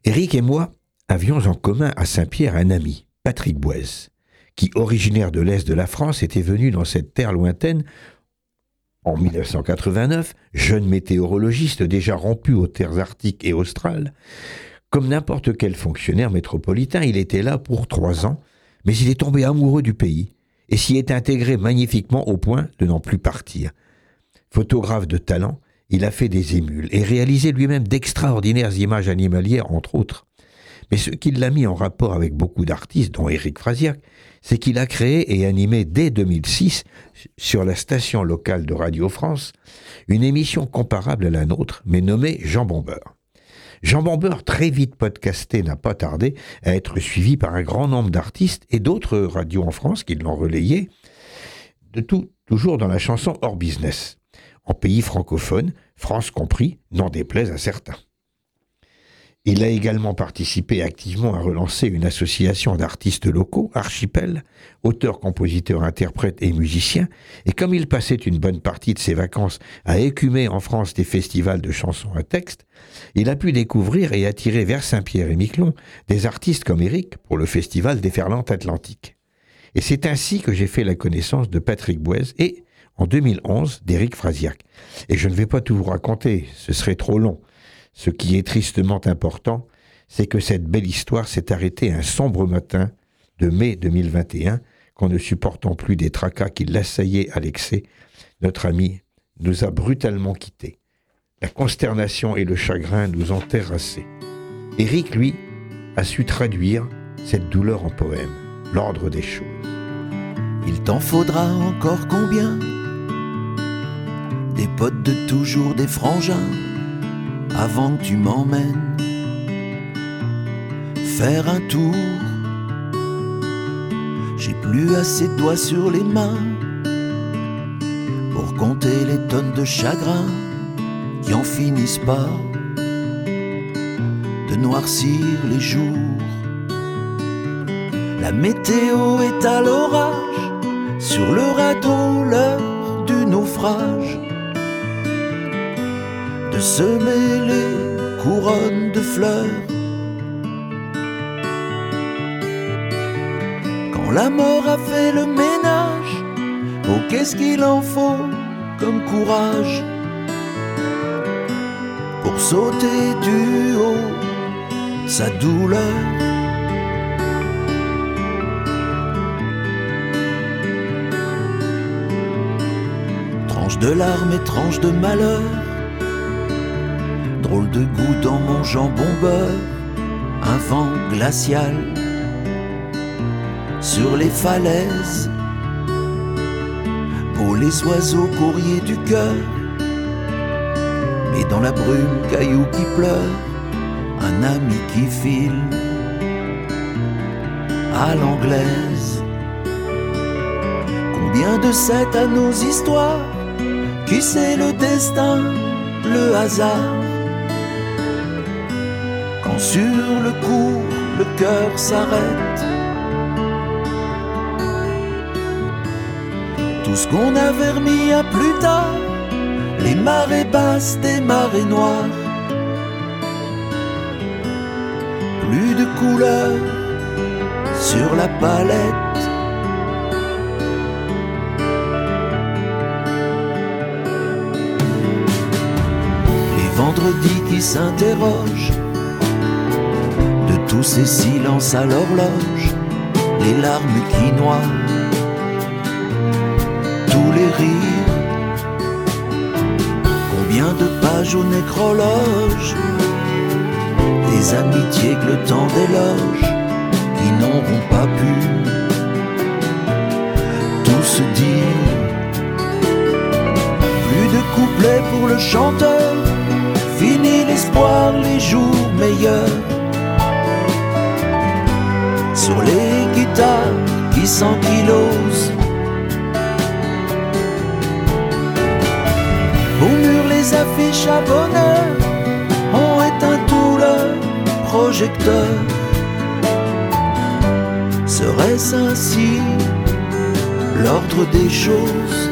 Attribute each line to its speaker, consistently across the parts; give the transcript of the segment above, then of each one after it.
Speaker 1: Éric et moi avions en commun à Saint-Pierre un ami, Patrick Boise, qui, originaire de l'Est de la France, était venu dans cette terre lointaine en 1989, jeune météorologiste déjà rompu aux terres arctiques et australes. Comme n'importe quel fonctionnaire métropolitain, il était là pour 3 ans, mais il est tombé amoureux du pays et s'y est intégré magnifiquement au point de n'en plus partir. Photographe de talent, il a fait des émules et réalisé lui-même d'extraordinaires images animalières, entre autres. Mais ce qui l'a mis en rapport avec beaucoup d'artistes, dont Éric Frasiac, c'est qu'il a créé et animé dès 2006, sur la station locale de Radio France, une émission comparable à la nôtre, mais nommée Jambon Beurre. Jambon Beurre, très vite podcasté, n'a pas tardé à être suivi par un grand nombre d'artistes et d'autres radios en France qui l'ont relayé, toujours dans la chanson hors business. En pays francophone, France compris, n'en déplaise à certains. Il a également participé activement à relancer une association d'artistes locaux, Archipel, auteurs, compositeurs, interprètes et musiciens, et comme il passait une bonne partie de ses vacances à écumer en France des festivals de chansons à texte, il a pu découvrir et attirer vers Saint-Pierre-et-Miquelon des artistes comme Éric pour le festival Déferlante Atlantique. Et c'est ainsi que j'ai fait la connaissance de Patrick Boise et, en 2011, d'Éric Frasiac. Et je ne vais pas tout vous raconter, ce serait trop long. Ce qui est tristement important, c'est que cette belle histoire s'est arrêtée un sombre matin de mai 2021, qu'en ne supportant plus des tracas qui l'assaillaient à l'excès, notre ami nous a brutalement quittés. La consternation et le chagrin nous ont terrassés. Éric, lui, a su traduire cette douleur en poème, l'ordre des choses.
Speaker 2: Il t'en faudra encore combien? Des potes de toujours, des frangins, avant que tu m'emmènes faire un tour. J'ai plus assez de doigts sur les mains pour compter les tonnes de chagrin qui en finissent pas de noircir les jours. La météo est à l'orage, sur le radeau l'heure du naufrage, de semer les couronnes de fleurs. Quand la mort a fait le ménage, oh qu'est-ce qu'il en faut comme courage pour sauter du haut de sa douleur. Tranche de larmes et tranche de malheur, drôle de goût dans mon jambon beurre, un vent glacial sur les falaises, pour les oiseaux courriers du cœur, mais dans la brume, cailloux qui pleurent, un ami qui file à l'anglaise. Combien de sept à nos histoires, qui sait le destin, le hasard, quand sur le coup le cœur s'arrête. Tout ce qu'on avait remis à plus tard, les marées basses des marées noires, plus de couleurs sur la palette. Les vendredis qui s'interrogent, de tous ces silences à l'horloge, les larmes qui noient tous les rires. Combien de pages au nécrologe, des amitiés que le temps déloge, qui n'auront pas pu tout se dire. Plus de couplets pour le chanteur, fini l'espoir, les jours meilleurs, sur les guitares qui s'ankylosent. Au mur les affiches à bonheur ont éteint tout leur projecteur. Serait-ce ainsi l'ordre des choses?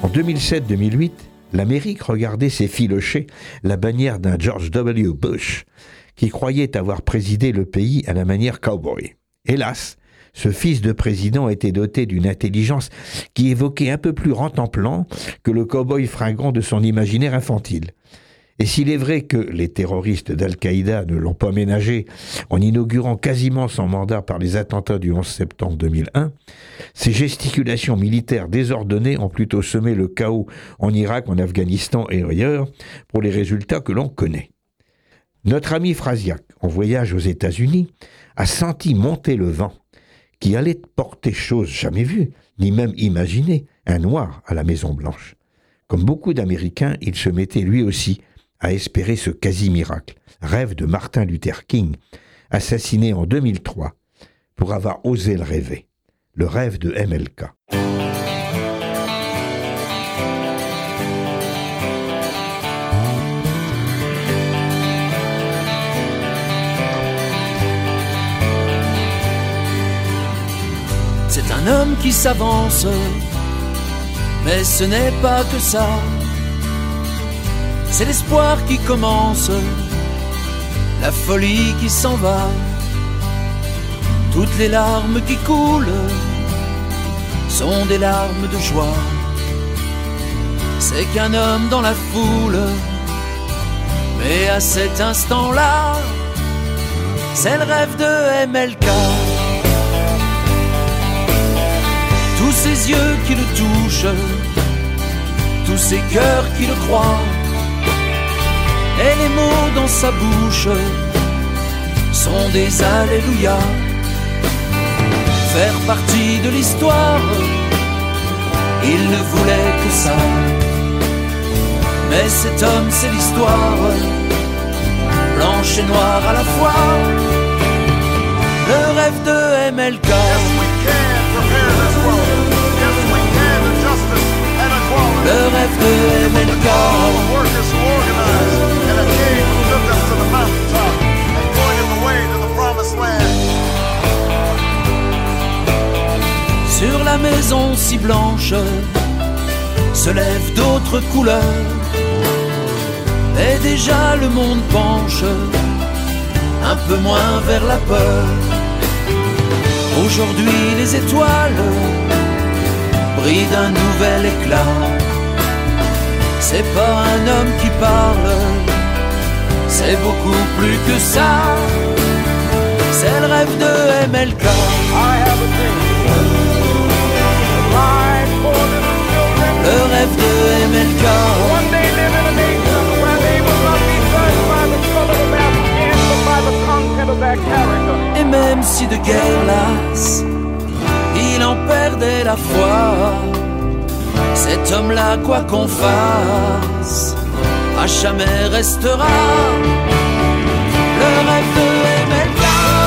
Speaker 1: 2007-2008, l'Amérique regardait s'effilocher la bannière d'un George W. Bush qui croyait avoir présidé le pays à la manière cowboy. Hélas, ce fils de président était doté d'une intelligence qui évoquait un peu plus rentemplant que le cow-boy fringant de son imaginaire infantile. Et s'il est vrai que les terroristes d'Al-Qaïda ne l'ont pas ménagé en inaugurant quasiment son mandat par les attentats du 11 septembre 2001, ses gesticulations militaires désordonnées ont plutôt semé le chaos en Irak, en Afghanistan et ailleurs pour les résultats que l'on connaît. Notre ami Frasiac, en voyage aux États-Unis, a senti monter le vent qui allait porter chose jamais vue, ni même imaginée, un noir à la Maison-Blanche. Comme beaucoup d'Américains, il se mettait lui aussi à espérer ce quasi-miracle, rêve de Martin Luther King, assassiné en 2003 pour avoir osé le rêver, le rêve de MLK.
Speaker 2: C'est un homme qui s'avance, mais ce n'est pas que ça. C'est l'espoir qui commence, la folie qui s'en va. Toutes les larmes qui coulent sont des larmes de joie. C'est qu'un homme dans la foule, mais à cet instant-là, c'est le rêve de MLK. Tous ces yeux qui le touchent, tous ces cœurs qui le croient, et les mots dans sa bouche sont des alléluia. Faire partie de l'histoire, il ne voulait que ça. Mais cet homme c'est l'histoire, blanche et noire à la fois. Le rêve de MLK. Le rêve de MLK. Sur la maison si blanche se lèvent d'autres couleurs, et déjà le monde penche un peu moins vers la peur. Aujourd'hui les étoiles brillent d'un nouvel éclat. C'est pas un homme qui parle, c'est beaucoup plus que ça. C'est le rêve de MLK. Le rêve de MLK. Et même si de guerre lasse il en perdait la foi, cet homme-là, quoi qu'on fasse, à jamais restera le rêve de MLK.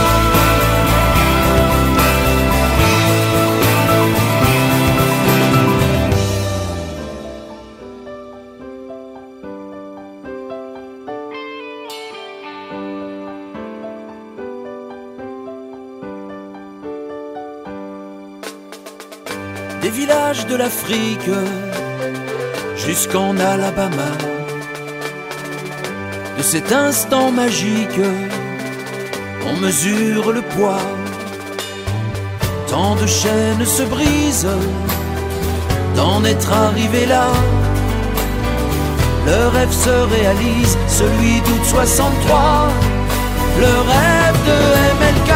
Speaker 2: Des villages de l'Afrique jusqu'en Alabama, de cet instant magique on mesure le poids. Tant de chaînes se brisent d'en être arrivé là. Le rêve se réalise, celui d'août 63, le rêve de MLK.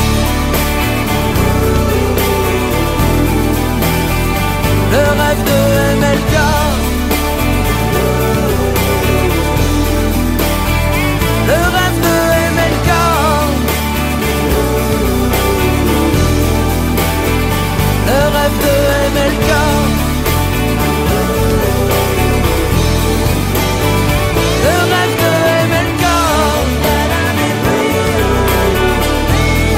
Speaker 2: Le rêve de MLK. Le rêve de MLK. Le rêve de MLK. Le rêve de MLK.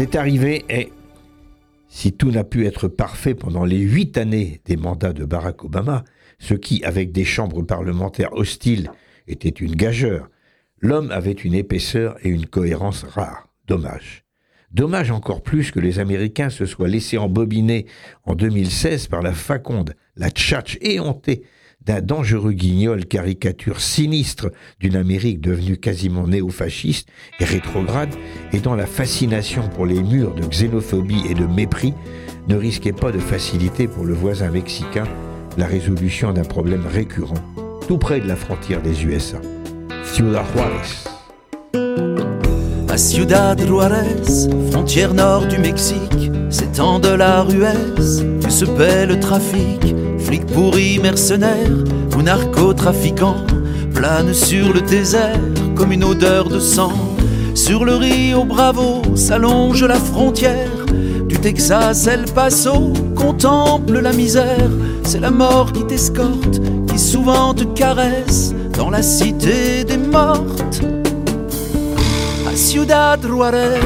Speaker 1: est arrivé et, si tout n'a pu être parfait pendant les 8 années des mandats de Barack Obama, ce qui, avec des chambres parlementaires hostiles, était une gageure, l'homme avait une épaisseur et une cohérence rares. Dommage. Dommage encore plus que les Américains se soient laissés embobiner en 2016 par la faconde, la tchatche éhontée d'un dangereux guignol caricature sinistre d'une Amérique devenue quasiment néo-fasciste et rétrograde et dont la fascination pour les murs de xénophobie et de mépris ne risquait pas de faciliter pour le voisin mexicain la résolution d'un problème récurrent tout près de la frontière des USA. Ciudad Juárez.
Speaker 2: À Ciudad Juárez, frontière nord du Mexique, s'étend de la Ruesse, où se paie le trafic. Flics pourris, mercenaires ou narcotrafiquants planent sur le désert comme une odeur de sang. Sur le Rio Bravo s'allonge la frontière du Texas El Paso, contemple la misère. C'est la mort qui t'escorte, qui souvent te caresse dans la cité des mortes. À Ciudad Juárez.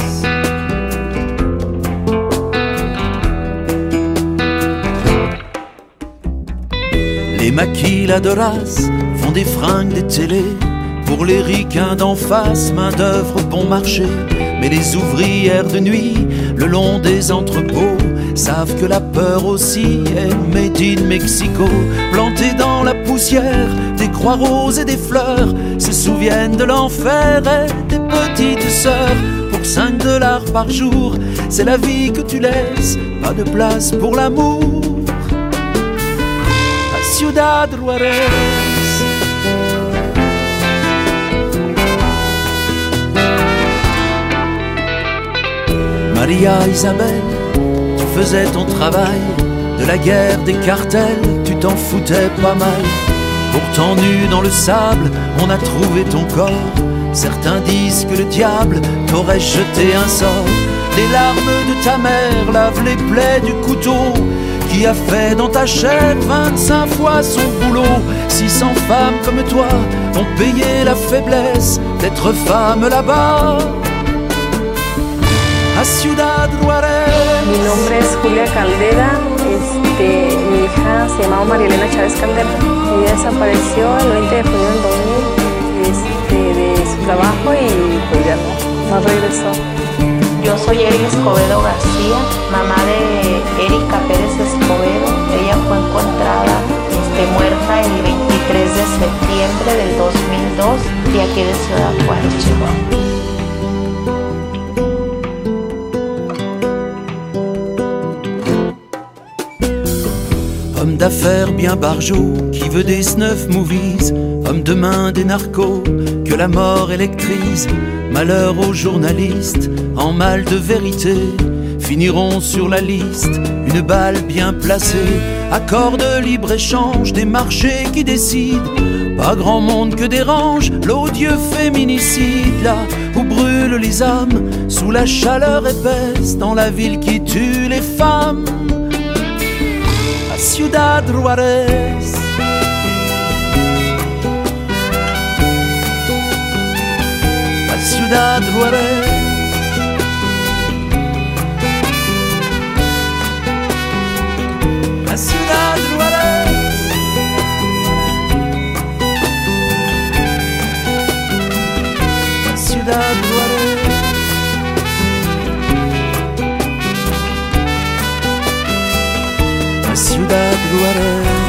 Speaker 2: Les maquiladoras font des fringues, des télés pour les ricains d'en face, main d'œuvre bon marché. Mais les ouvrières de nuit, le long des entrepôts, savent que la peur aussi est made in Mexico. Plantés dans la poussière, des croix roses et des fleurs se souviennent de l'enfer et des petites sœurs. Pour 5 $ par jour, c'est la vie que tu laisses, pas de place pour l'amour. À Ciudad Juárez. Maria Isabelle, tu faisais ton travail, de la guerre, des cartels, tu t'en foutais pas mal. Pourtant nu dans le sable, on a trouvé ton corps. Certains disent que le diable t'aurait jeté un sort. Les larmes de ta mère lavent les plaies du couteau qui a fait dans ta chair 25 fois son boulot. 600 femmes comme toi ont payé la faiblesse d'être femme là-bas. A Ciudad Juárez.
Speaker 3: Mi nombre es Julia Caldera, mi hija se llamaba Marielena Chávez Caldera. Ella desapareció el 20 de junio del 2000 de su trabajo y pues ya no regresó.
Speaker 4: Yo soy Erika Escobedo García, mamá de Erika Pérez Escobedo. Ella fue encontrada muerta el 23 de septiembre del 2002 de aquí de Ciudad Juárez, Chihuahua.
Speaker 2: Homme d'affaires bien barjot, qui veut des snuff movies, homme de main des narcos, que la mort électrise. Malheur aux journalistes, en mal de vérité, finiront sur la liste, une balle bien placée. Accord de libre-échange, des marchés qui décident, pas grand monde que dérange l'odieux féminicide. Là où brûlent les âmes, sous la chaleur épaisse, dans la ville qui tue les femmes. Ciudad Juárez. A Ciudad Juárez. A Ciudad Juárez. A Ciudad Juárez. Ciudad Juárez.